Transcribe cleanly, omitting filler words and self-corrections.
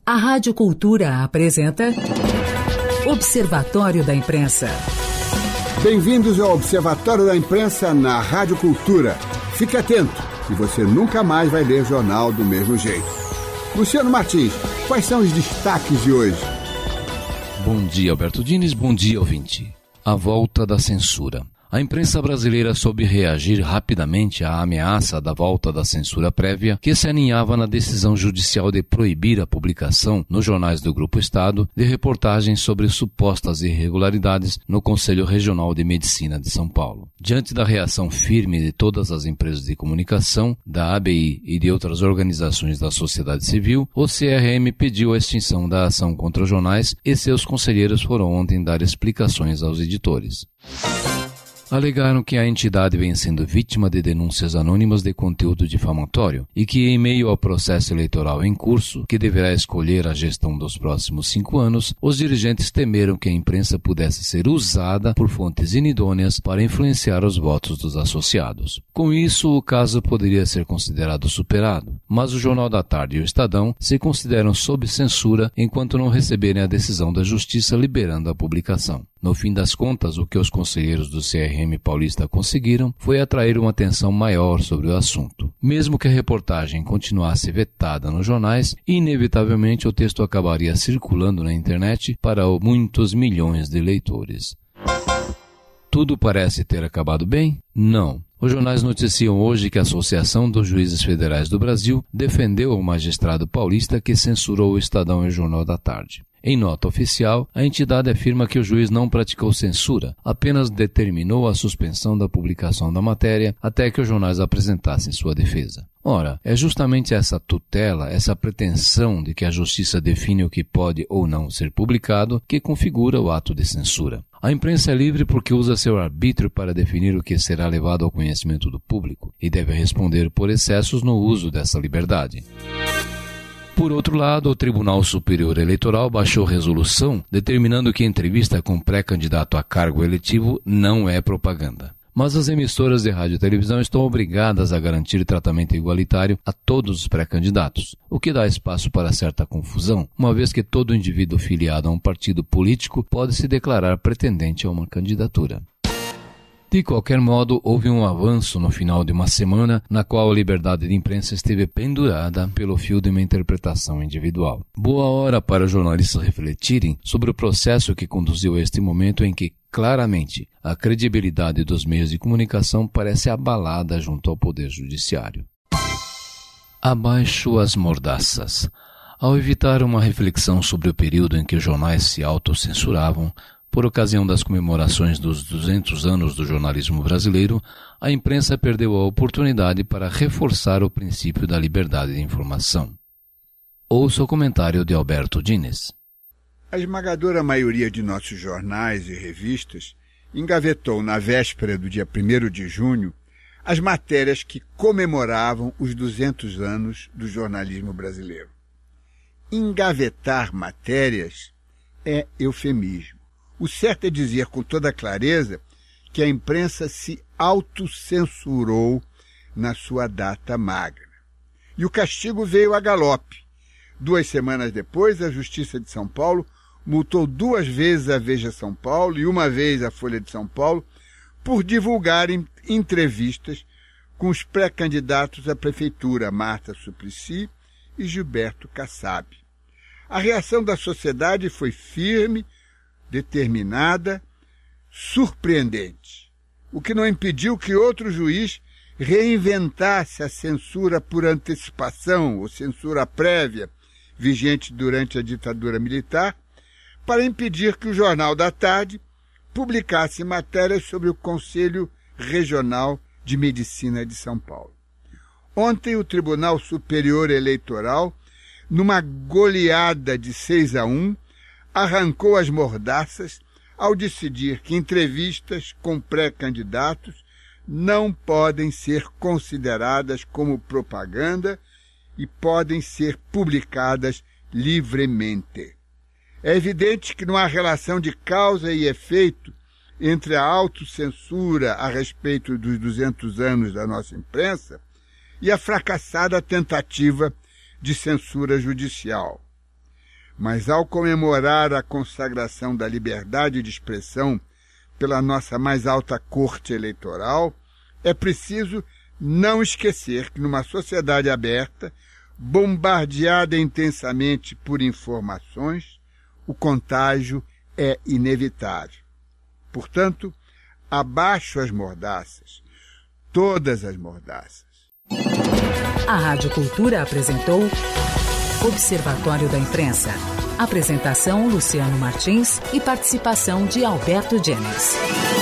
A Rádio Cultura apresenta Observatório da Imprensa. Bem-vindos ao Observatório da Imprensa na Rádio Cultura. Fique atento, que você nunca mais vai ler jornal do mesmo jeito. Luciano Martins, quais são os destaques de hoje? Bom dia, Alberto Diniz. Bom dia, ouvinte. A volta da censura. A imprensa brasileira soube reagir rapidamente à ameaça da volta da censura prévia que se aninhava na decisão judicial de proibir a publicação nos jornais do Grupo Estado de reportagens sobre supostas irregularidades no Conselho Regional de Medicina de São Paulo. Diante da reação firme de todas as empresas de comunicação, da ABI e de outras organizações da sociedade civil, o CRM pediu a extinção da ação contra os jornais e seus conselheiros foram ontem dar explicações aos editores. Alegaram que a entidade vem sendo vítima de denúncias anônimas de conteúdo difamatório e que, em meio ao processo eleitoral em curso, que deverá escolher a gestão dos próximos 5 anos, os dirigentes temeram que a imprensa pudesse ser usada por fontes inidôneas para influenciar os votos dos associados. Com isso, o caso poderia ser considerado superado, mas o Jornal da Tarde e o Estadão se consideram sob censura enquanto não receberem a decisão da Justiça liberando a publicação. No fim das contas, o que os conselheiros do CRM paulista conseguiram foi atrair uma atenção maior sobre o assunto. Mesmo que a reportagem continuasse vetada nos jornais, inevitavelmente o texto acabaria circulando na internet para muitos milhões de leitores. Tudo parece ter acabado bem? Não. Os jornais noticiam hoje que a Associação dos Juízes Federais do Brasil defendeu o magistrado paulista que censurou o Estadão e o Jornal da Tarde. Em nota oficial, a entidade afirma que o juiz não praticou censura, apenas determinou a suspensão da publicação da matéria até que os jornais apresentassem sua defesa. Ora, é justamente essa tutela, essa pretensão de que a justiça define o que pode ou não ser publicado, que configura o ato de censura. A imprensa é livre porque usa seu arbítrio para definir o que será levado ao conhecimento do público e deve responder por excessos no uso dessa liberdade. Por outro lado, o Tribunal Superior Eleitoral baixou resolução determinando que entrevista com pré-candidato a cargo eletivo não é propaganda. Mas as emissoras de rádio e televisão estão obrigadas a garantir tratamento igualitário a todos os pré-candidatos, o que dá espaço para certa confusão, uma vez que todo indivíduo filiado a um partido político pode se declarar pretendente a uma candidatura. De qualquer modo, houve um avanço no final de uma semana na qual a liberdade de imprensa esteve pendurada pelo fio de uma interpretação individual. Boa hora para os jornalistas refletirem sobre o processo que conduziu a este momento em que, claramente, a credibilidade dos meios de comunicação parece abalada junto ao Poder Judiciário. Abaixo as mordaças. Ao evitar uma reflexão sobre o período em que os jornais se autocensuravam, por ocasião das comemorações dos 200 anos do jornalismo brasileiro, a imprensa perdeu a oportunidade para reforçar o princípio da liberdade de informação. Ouça o comentário de Alberto Diniz. A esmagadora maioria de nossos jornais e revistas engavetou na véspera do dia 1º de junho as matérias que comemoravam os 200 anos do jornalismo brasileiro. Engavetar matérias é eufemismo. O certo é dizer com toda clareza que a imprensa se autocensurou na sua data magra. E o castigo veio a galope. 2 semanas depois, a Justiça de São Paulo multou 2 vezes a Veja São Paulo e 1 vez a Folha de São Paulo por divulgarem entrevistas com os pré-candidatos à prefeitura, Marta Suplicy e Gilberto Kassab. A reação da sociedade foi firme, determinada, surpreendente, o que não impediu que outro juiz reinventasse a censura por antecipação ou censura prévia, vigente durante a ditadura militar, para impedir que o Jornal da Tarde publicasse matérias sobre o Conselho Regional de Medicina de São Paulo. Ontem, o Tribunal Superior Eleitoral, numa goleada de 6-1, arrancou as mordaças ao decidir que entrevistas com pré-candidatos não podem ser consideradas como propaganda e podem ser publicadas livremente. É evidente que não há relação de causa e efeito entre a autocensura a respeito dos 200 anos da nossa imprensa e a fracassada tentativa de censura judicial. Mas ao comemorar a consagração da liberdade de expressão pela nossa mais alta corte eleitoral, é preciso não esquecer que numa sociedade aberta, bombardeada intensamente por informações, o contágio é inevitável. Portanto, abaixo as mordaças, todas as mordaças. A Rádio Cultura apresentou Observatório da Imprensa. Apresentação Luciano Martins e participação de Alberto Diniz.